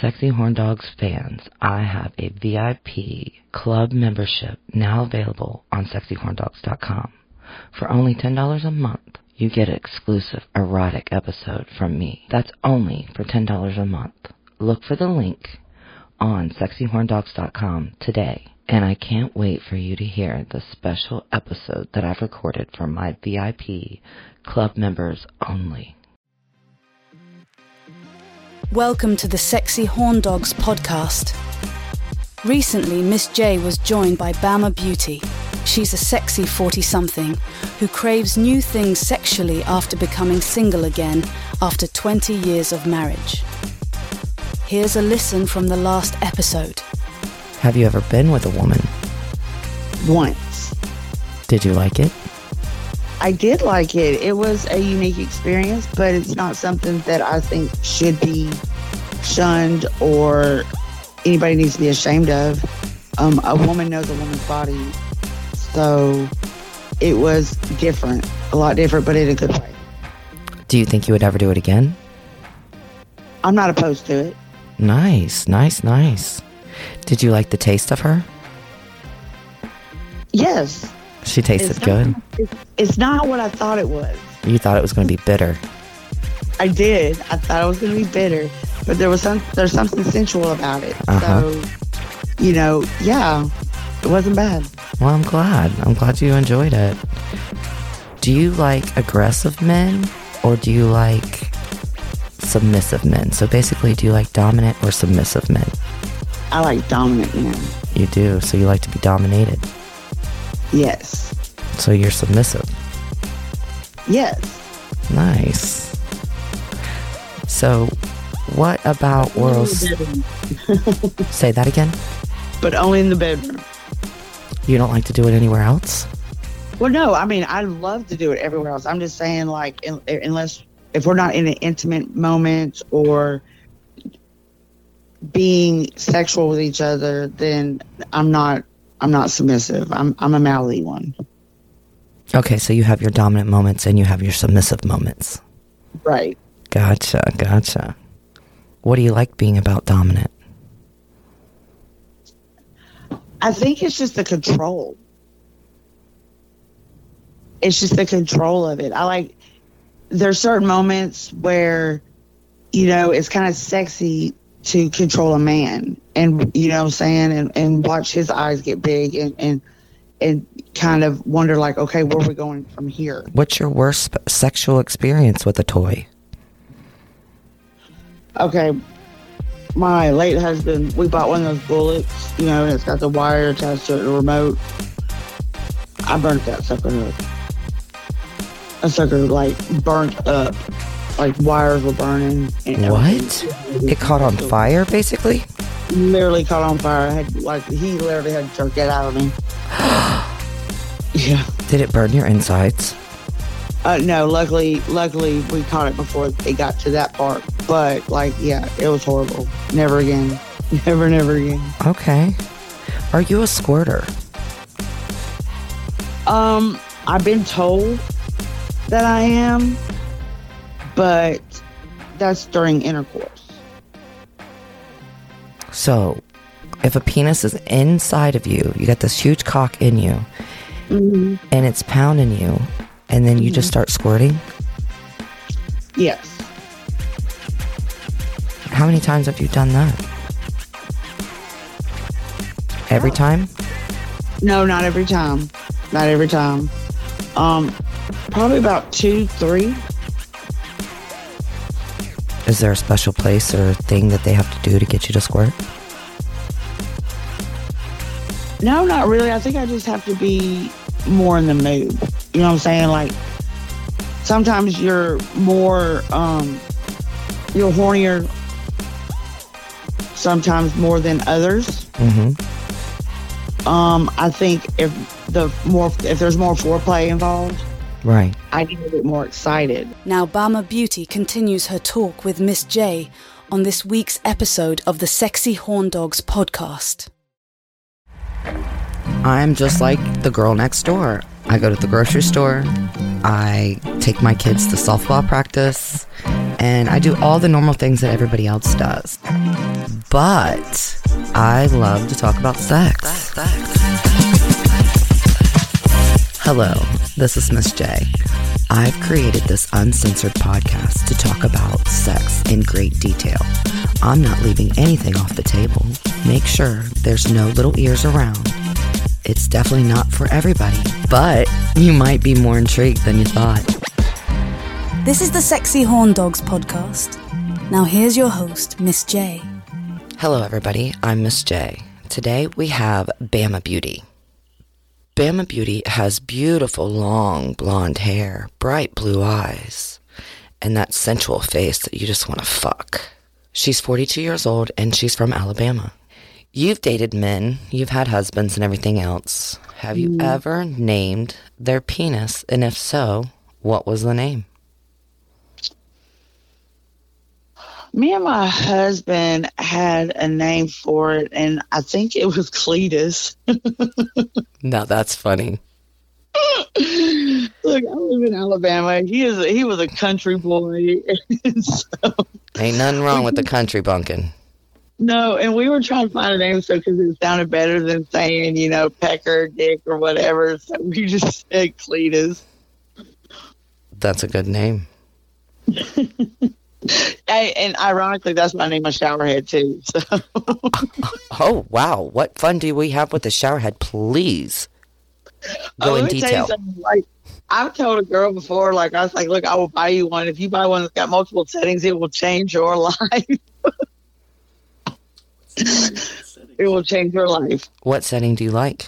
Sexy Horn Dogs fans, I have a VIP club membership now available on sexyhorndogs.com. For only $10 a month, you get an exclusive erotic episode from me. That's only for $10 a month. Look for the link on sexyhorndogs.com today. And I can't wait for you to hear the special episode that I've recorded for my VIP club members only. Welcome to the Sexy Horn Dogs podcast. Recently, Miss J was joined by Bama Beauty. She's a sexy 40-something who craves new things sexually after becoming single again after 20 years of marriage. Here's a listen from the last episode. Have you ever been with a woman? Once. Did you like it? I did like it. It was a unique experience, but it's not something that I think should be shunned or anybody needs to be ashamed of. A woman knows a woman's body, so it was different, a lot different, but in a good way. Do you think you would ever do it again? I'm not opposed to it. Nice. Did you like the taste of her? Yes. She tasted good? It's not what I thought it was. You thought it was going to be bitter. I did. I thought it was going to be bitter, but there's something sensual about it. So, yeah, it wasn't bad. Well, I'm glad you enjoyed it. Do you like aggressive men or do you like submissive men? So basically, do you like dominant or submissive men? I like dominant men. You do, so you like to be dominated. Yes. So you're submissive. Yes. Nice. So, what about oral... Say that again? But only in the bedroom. You don't like to do it anywhere else? Well, no. I mean, I love to do it everywhere else. I'm just saying, like, if we're not in an intimate moment or being sexual with each other, then I'm not submissive. I'm a mouthy one. Okay, so you have your dominant moments and you have your submissive moments. Right. Gotcha. What do you like being about dominant? I think it's just the control. It's just the control of it. There's certain moments where, it's kind of sexy to control a man and, you know what I'm saying, and watch his eyes get big and kind of wonder like, okay, where are we going from here? What's your worst sexual experience with a toy? Okay, my late husband, we bought one of those bullets, and it's got the wire attached to it, the remote. I burnt that sucker up. That sucker, burnt up. Wires were burning. What? It caught on fire, basically? Literally caught on fire. He literally had to jerk it out of me. Yeah. Did it burn your insides? No, luckily we caught it before it got to that part. But, yeah, it was horrible. Never again. Never again. Okay. Are you a squirter? I've been told that I am, but that's during intercourse. So, if a penis is inside of you, you got this huge cock in you, and it's pounding you, and then you just start squirting? Yes. How many times have you done that? Every time? No, not every time. Not every time. Probably about 2, 3. Is there a special place or thing that they have to do to get you to squirt? No, not really. I think I just have to be more in the mood. You know what I'm saying? Sometimes you're more, you're hornier sometimes more than others. I think if there's more foreplay involved, right, I get a bit more excited. Now Bama Beauty continues her talk with Miss J on this week's episode of the Sexy Horn Dogs podcast. I'm just like the girl next door. I go to the grocery store, I take my kids to softball practice, and I do all the normal things that everybody else does. but I love to talk about sex. Hello, this is Miss J. I've created this uncensored podcast to talk about sex in great detail. I'm not leaving anything off the table. Make sure there's no little ears around. It's definitely not for everybody, but you might be more intrigued than you thought. This is the Sexy Horn Dogs podcast. Now here's your host, Miss J. Hello everybody, I'm Miss J. Today we have Bama Beauty. Bama Beauty has beautiful long blonde hair, bright blue eyes, and that sensual face that you just want to fuck. She's 42 years old and she's from Alabama. You've dated men, you've had husbands and everything else. Have you ever named their penis? And if so, what was the name? Me and my husband had a name for it, and I think it was Cletus. Now that's funny. Look, I live in Alabama. He was a country boy. So, ain't nothing wrong with the country bunkin'. No, and we were trying to find a name because it sounded better than saying, Pecker, Dick, or whatever. So we just said Cletus. That's a good name. And ironically, that's my name, a showerhead, too. So. Oh, wow. What fun do we have with the showerhead? Please go in detail. I've told a girl before, I was like, look, I will buy you one. If you buy one that's got multiple settings, it will change your life. It will change your life. What setting do you like?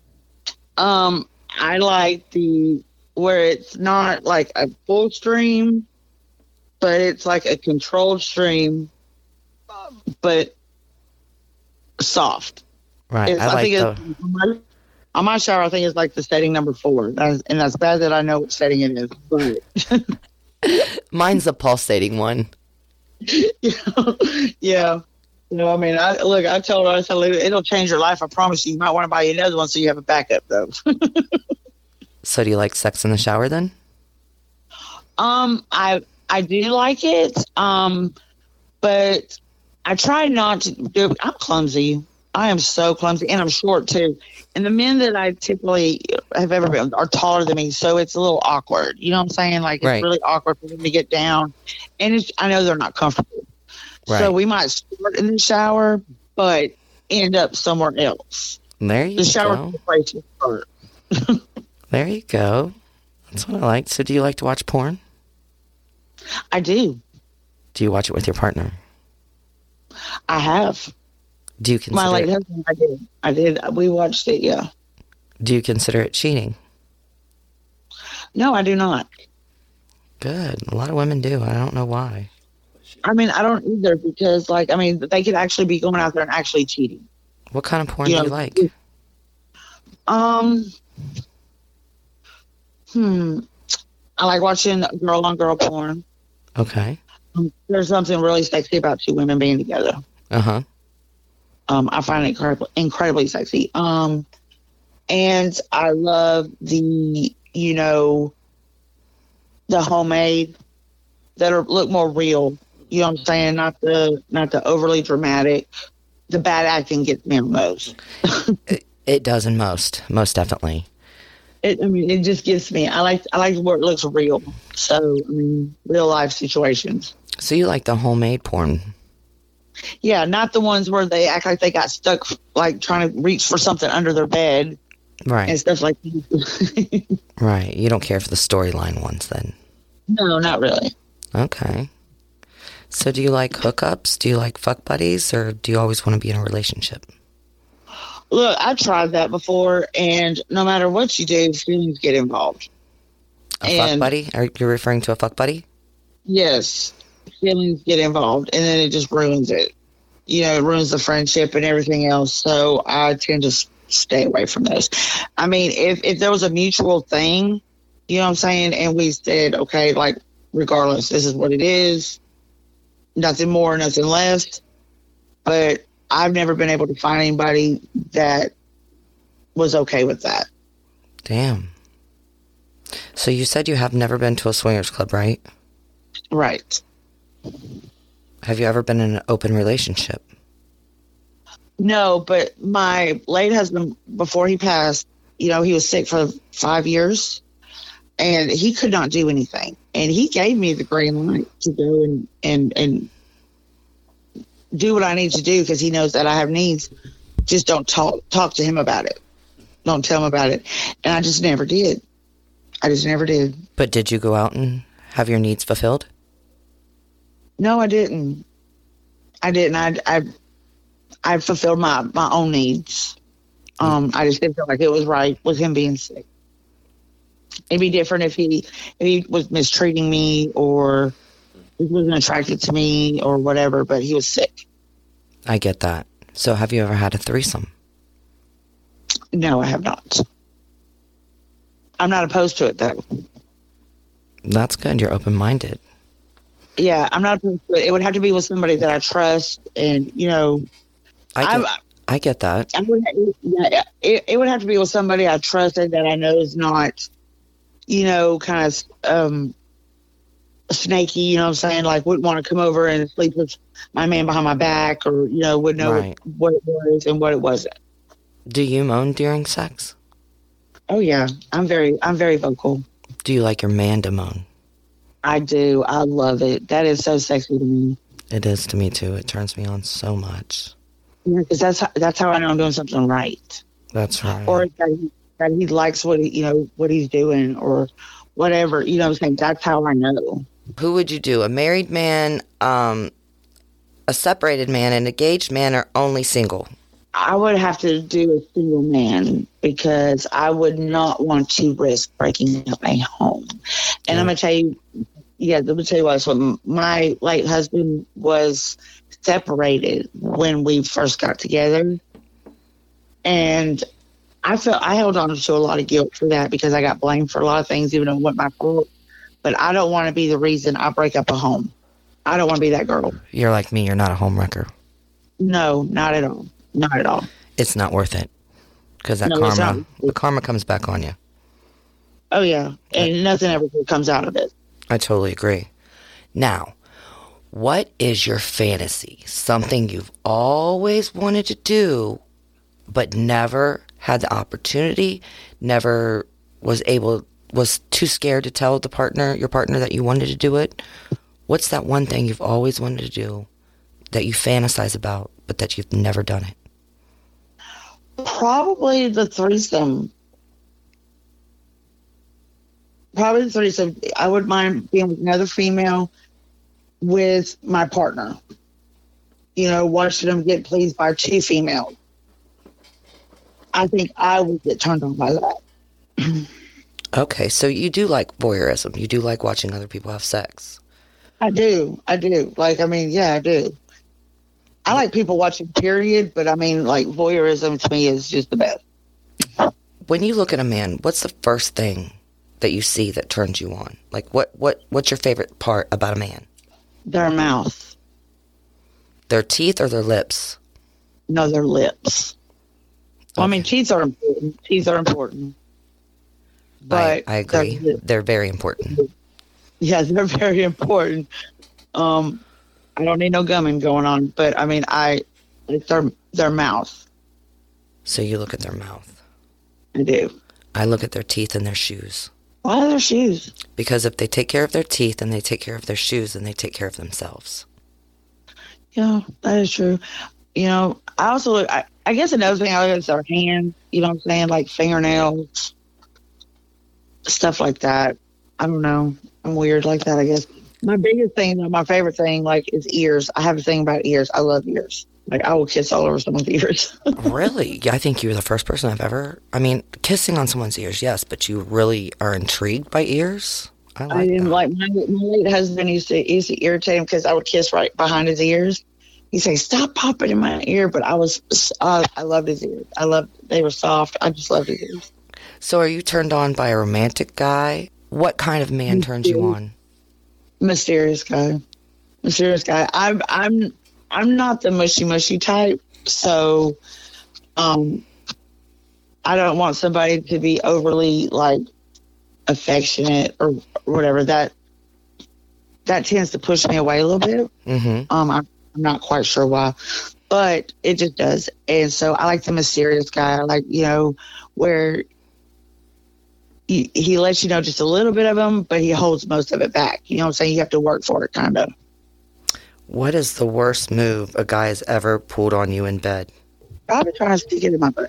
I like where it's not like a full stream, but it's like a controlled stream, but soft. Right. On my shower, I think it's like the setting number 4. And that's bad that I know what setting it is. But mine's the pulsating one. Yeah. I told her, I said, it'll change your life. I promise you. You might want to buy you another one so you have a backup, though. So do you like sex in the shower then? I do like it, but I try not to do it. I'm clumsy. I am so clumsy, and I'm short, too. And the men that I typically have ever been are taller than me, so it's a little awkward. You know what I'm saying? It's really awkward for them to get down. And I know they're not comfortable. Right. So we might start in the shower, but end up somewhere else. There you go. The shower is the place to start. There you go. That's what I like. So do you like to watch porn? I do. Do you watch it with your partner? I have. Do you consider my late husband? I did. We watched it. Yeah. Do you consider it cheating? No, I do not. Good. A lot of women do. I don't know why. I don't either because, they could actually be going out there and actually cheating. What kind of porn do you like? I like watching girl-on-girl porn. Okay. There's something really sexy about 2 women being together. Uh-huh. I find it incredibly sexy. And I love the homemade that look more real. You know what I'm saying? Not the overly dramatic. The bad acting gets me most. It does in most definitely. It just gives me. I like where it looks real. So real life situations. So you like the homemade porn? Yeah, not the ones where they act like they got stuck, trying to reach for something under their bed, right? And stuff like that. Right. You don't care for the storyline ones, then? No, not really. Okay. So do you like hookups? Do you like fuck buddies, or do you always want to be in a relationship? Look, I've tried that before, and no matter what you do, feelings get involved. Fuck buddy? Are you referring to a fuck buddy? Yes. Feelings get involved, and then it just ruins it. It ruins the friendship and everything else. So I tend to stay away from those. If there was a mutual thing, you know what I'm saying, and we said, okay, regardless, this is what it is, nothing more, nothing less. But I've never been able to find anybody that was okay with that. Damn. So you said you have never been to a swingers club, right? Right. Have you ever been in an open relationship? No, but my late husband, before he passed, he was sick for 5 years, and he could not do anything. And he gave me the green light to go and do what I need to do, because he knows that I have needs. Just don't talk to him about it. Don't tell him about it. And I just never did. But did you go out and have your needs fulfilled? No, I didn't. I fulfilled my own needs. I just didn't feel like it was right with him being sick. It'd be different if he was mistreating me, or he wasn't attracted to me, or whatever, but he was sick. I get that. So have you ever had a threesome? No, I have not. I'm not opposed to it, though. That's good. You're open-minded. Yeah, I'm not opposed to it. It would have to be with somebody that I trust, and, I get that. It would have to be with somebody I trusted, that I know is not, kind of snaky, you know what I'm saying? Like, wouldn't want to come over and sleep with my man behind my back, or, would know Right. what it was and what it wasn't. Do you moan during sex? Oh, yeah. I'm very vocal. Do you like your man to moan? I do. I love it. That is so sexy to me. It is to me, too. It turns me on so much. Yeah, because that's how I know I'm doing something right. That's right. Or that he likes what he's doing, or whatever. You know what I'm saying? That's how I know. Who would you do? A married man, a separated man, an engaged man, or only single? I would have to do a single man, because I would not want to risk breaking up a home. And I'm going to tell you, let me tell you what. So my late husband was separated when we first got together. And I held on to a lot of guilt for that, because I got blamed for a lot of things, even though it wasn't my fault. But I don't want to be the reason I break up a home. I don't want to be that girl. You're like me. You're not a home wrecker. No, not at all. Not at all. It's not worth it, because the karma comes back on you. Oh, yeah. And nothing ever comes out of it. I totally agree. Now, what is your fantasy? Something you've always wanted to do, but never had the opportunity, never was too scared to tell your partner that you wanted to do it? What's that one thing you've always wanted to do that you fantasize about, but that you've never done it? Probably the threesome. I wouldn't mind being with another female with my partner. Watching them get pleased by two females. I think I would get turned on by that. Okay, so you do like voyeurism. You do like watching other people have sex. I do. Like, yeah, I do. I like people watching, period, but like, voyeurism to me is just the best. When you look at a man, what's the first thing that you see that turns you on? Like, what's your favorite part about a man? Their mouth. Their teeth or their lips? No, their lips. Well, Okay. teeth are important. But I agree. They're very important. Yeah, they're very important. I don't need no gumming going on, but it's their mouth. So you look at their mouth. I do. I look at their teeth and their shoes. Why are their shoes? Because if they take care of their teeth and they take care of their shoes, then they take care of themselves. Yeah, that is true. I also look, I guess another thing I look at is their hands, you know what I'm saying? Like fingernails, stuff like that. I don't know. I'm weird like that, I guess. My biggest thing, my favorite thing, like, is ears. I have a thing about ears. I love ears. Like, I will kiss all over someone's ears. Really? Yeah, I think you're the first person I've ever... kissing on someone's ears, yes, but you really are intrigued by ears? I didn't that. like my late husband used to irritate him because I would kiss right behind his ears. He'd say, "Stop popping in my ear," but I loved his ears. They were soft. I just loved his ears. So are you turned on by a romantic guy? What kind of man turns you on? Mysterious guy. I'm not the mushy type, so I don't want somebody to be overly like affectionate or whatever. That tends to push me away a little bit. Mm-hmm. I'm not quite sure why, but it just does. And so I like the mysterious guy. I like, where he lets you know just a little bit of him, but he holds most of it back. You know what I'm saying? You have to work for it, kind of. What is the worst move a guy has ever pulled on you in bed? Probably trying to stick it in my butt.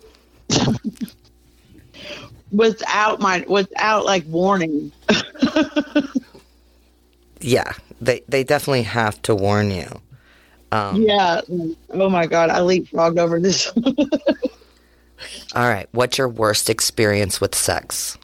without like warning. Yeah, they definitely have to warn you. Yeah. Oh my God, I leapfrogged over this. All right. What's your worst experience with sex?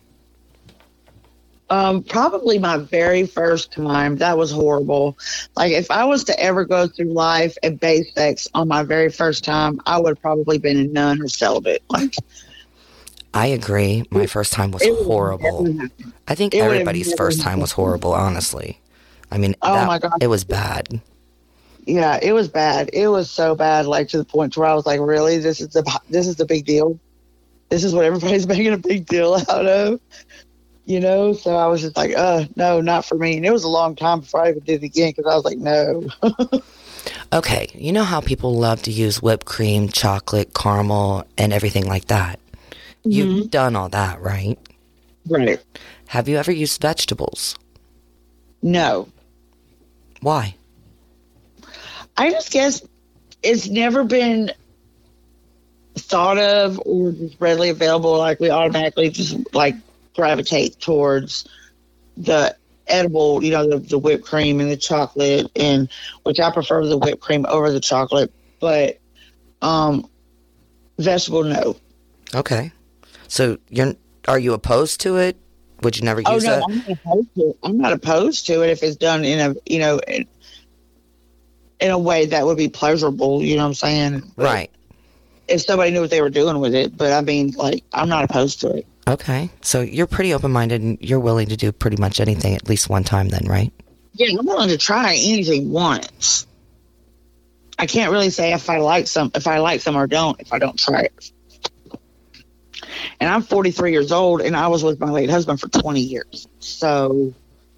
Probably my very first time. That was horrible. Like, if I was to ever go through life and base sex on my very first time, I would have probably been a nun or celibate. Like, I agree. My first time was horrible. I think everybody's first time was horrible, honestly. I mean, my God. It was bad. Yeah, it was bad. It was so bad, like, to the point where I was like, really? This is the big deal? This is what everybody's making a big deal out of? So I was just like, no, not for me. And it was a long time before I even did it again, because I was like, no. Okay, you know how people love to use whipped cream, chocolate, caramel, and everything like that? Mm-hmm. You've done all that, right? Right. Have you ever used vegetables? No. Why? I just guess it's never been thought of or just readily available. Like, we automatically just, like, gravitate towards the edible, the whipped cream and the chocolate, and which I prefer the whipped cream over the chocolate, but vegetable, no. Okay. So are you opposed to it? Would you never use that? I'm not opposed to it. I'm not opposed to it if it's done in a, in a way that would be pleasurable, you know what I'm saying? But right. If somebody knew what they were doing with it, but I mean, like, I'm not opposed to it. Okay. So you're pretty open-minded and you're willing to do pretty much anything at least one time then, right? Yeah, I'm willing to try anything once. I can't really say if I like some or don't if I don't try it. And I'm 43 years old, and I was with my late husband for 20 years. So,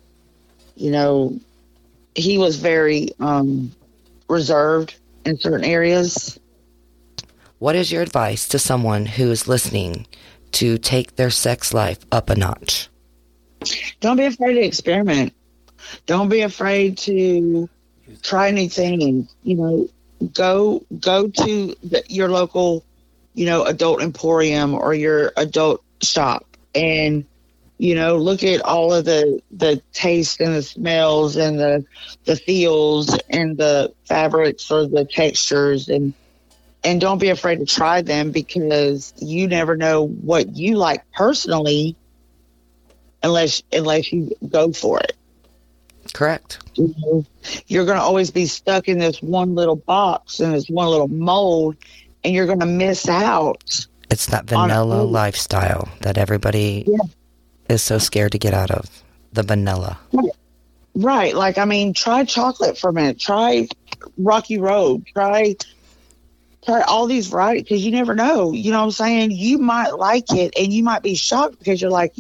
he was very reserved in certain areas. What is your advice to someone who is listening to take their sex life up a notch? Don't be afraid to experiment. Don't be afraid to try anything. Go to your local, adult emporium or your adult shop, and look at all of the taste and the smells and the feels and the fabrics or the textures, and don't be afraid to try them, because you never know what you like personally unless you go for it. Correct. You're going to always be stuck in this one little box and this one little mold, and you're going to miss out. It's that vanilla lifestyle that everybody is so scared to get out of. The vanilla. Right. Like, I mean, try chocolate for a minute. Try Rocky Road. Try all these varieties, because you never know. You know what I'm saying? You might like it, and you might be shocked because you're like,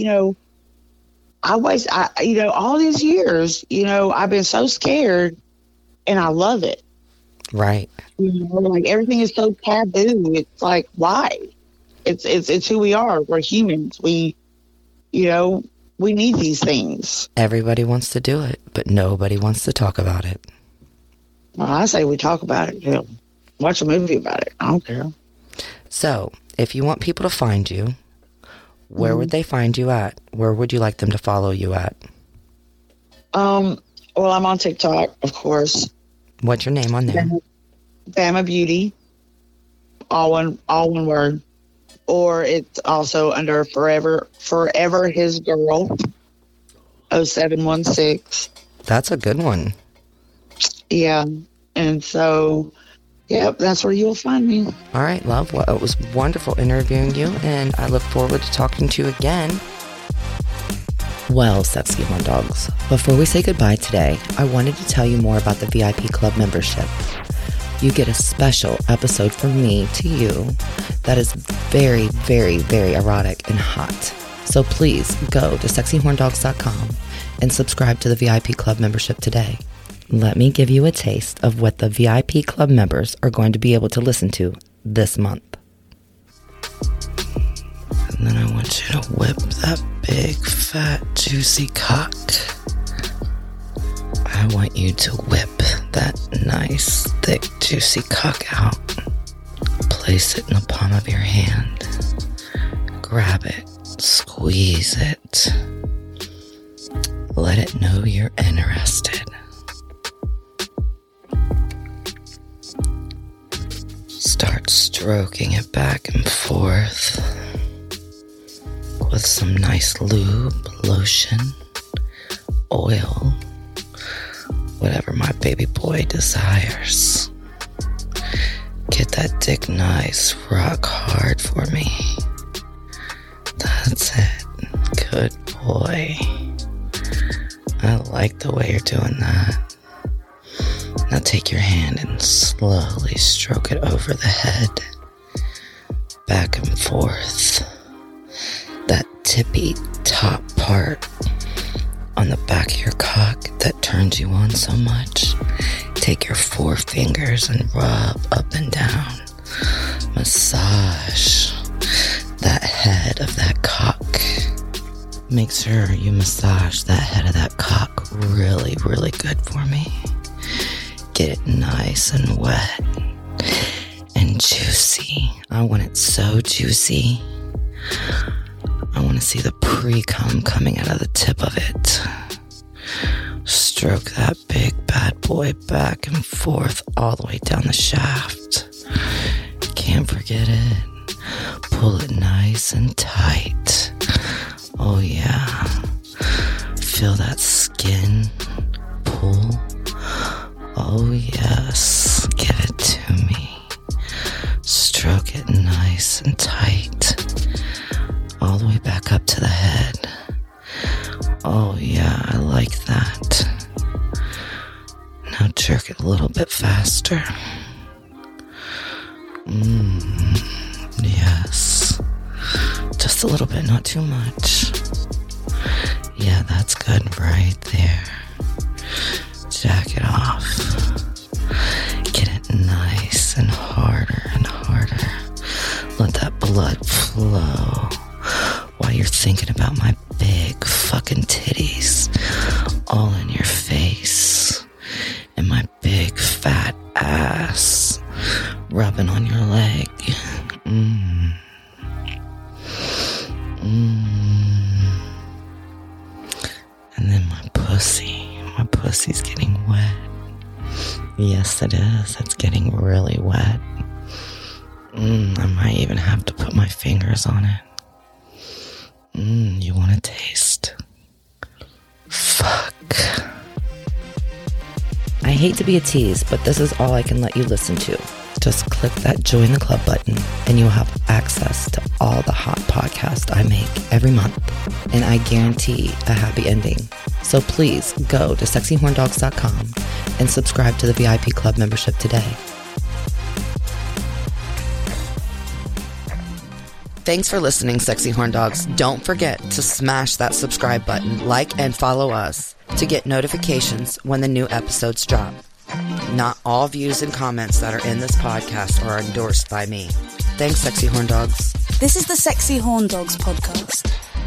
all these years, I've been so scared, and I love it. Right. Like, everything is so taboo. It's like, why? It's who we are. We're humans. We need these things. Everybody wants to do it, but nobody wants to talk about it. Well, I say we talk about it. Watch a movie about it. I don't care. So, if you want people to find you, where would they find you at? Where would you like them to follow you at? Well, I'm on TikTok, of course. What's your name on there? Bama Beauty. All one word. Or it's also under Forever His Girl 0716. That's a good one. Yeah. And so, yep, that's where you'll find me. All right, love. Well, it was wonderful interviewing you, and I look forward to talking to you again. Well, sexy horn dogs, before we say goodbye today, I wanted to tell you more about the VIP Club membership. You get a special episode from me to you that is very, very, very erotic and hot. So please go to sexyhorndogs.com and subscribe to the VIP Club membership today. let me give you a taste of what the VIP club members are going to be able to listen to this month. And then I want you to whip that big, fat, juicy cock. I want you to whip that nice, thick, juicy cock out. Place it in the palm of your hand. Grab it. Squeeze it. Let it know you're interested. Start stroking it back and forth with some nice lube, lotion, oil, whatever my baby boy desires. Get that dick nice, rock hard for me. That's it. Good boy. I like the way you're doing that. Now take your hand and slowly stroke it over the head. Back and forth. That tippy top part on the back of your cock that turns you on so much. Take your 4 fingers and rub up and down. Massage that head of that cock. Make sure you massage that head of that cock really, really good for me. Get it nice and wet and juicy. I want it so juicy. I want to see the pre-cum coming out of the tip of it. Stroke that big bad boy back and forth all the way down the shaft. Can't forget it. Pull it nice and tight. Oh yeah. Feel that skin pull. Oh yes. Give it to me. Stroke it nice and tight. All the way back up to the head. Oh yeah, I like that. Now jerk it a little bit faster. Yes. Just a little bit, not too much. Yeah, that's good right there. Jack it off. Get it nice and harder and harder. Let that blood flow while you're thinking about my big fucking titties all in your face and my big fat ass rubbing on your leg. And then my pussy's getting wet. Yes, it is. It's getting really wet. I might even have to put my fingers on it. You want a taste? Fuck. I hate to be a tease, but this is all I can let you listen to. Just click that join the club button and you'll have access to all the hot podcasts I make every month. And I guarantee a happy ending. So please go to sexyhorndogs.com and subscribe to the VIP club membership today. Thanks for listening, Sexy Horn Dogs. Don't forget to smash that subscribe button, like and follow us to get notifications when the new episodes drop. Not all views and comments that are in this podcast are endorsed by me. Thanks, Sexy Horn Dogs. This is the Sexy Horn Dogs podcast.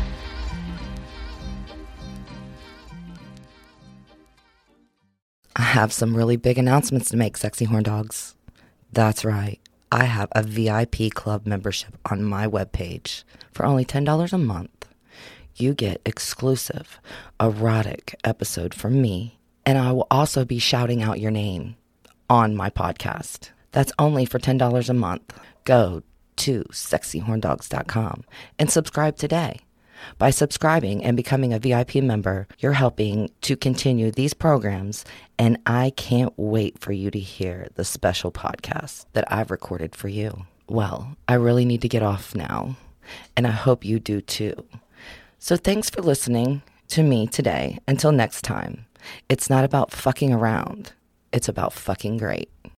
I have some really big announcements to make, Sexy Horn Dogs. That's right. I have a VIP club membership on my webpage for only $10 a month. You get exclusive, erotic episode from me, and I will also be shouting out your name on my podcast. That's only for $10 a month. Go to sexyhorndogs.com and subscribe today. By subscribing and becoming a VIP member, you're helping to continue these programs, and I can't wait for you to hear the special podcast that I've recorded for you. Well, I really need to get off now, and I hope you do too. So thanks for listening to me today. Until next time, it's not about fucking around. It's about fucking great.